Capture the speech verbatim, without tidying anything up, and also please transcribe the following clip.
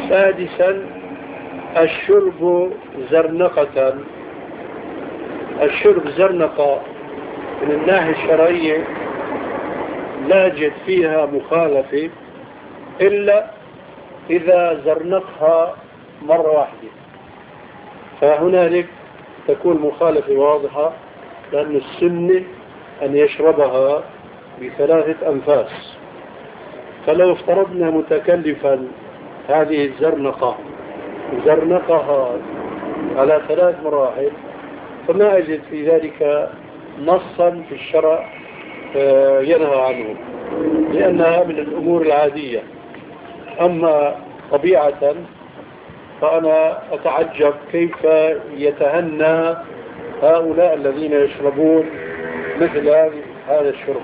سادسا الشرب زرنقة. الشرب زرنقة من الناحية الشرعية لا أجد فيها مخالفة إلا إذا زرنقها مرة واحدة، فهنالك تكون مخالفة واضحة، لأن السنة أن يشربها بثلاثة أنفاس. فلو افترضنا متكلفا هذه الزرنقة زرنقها على ثلاث مراحل، فما أجد في ذلك نصا في الشرع ينهى عنه، لأنها من الأمور العادية. أما طبيعة فأنا أتعجب كيف يتهنى هؤلاء الذين يشربون مثل هذا الشرب.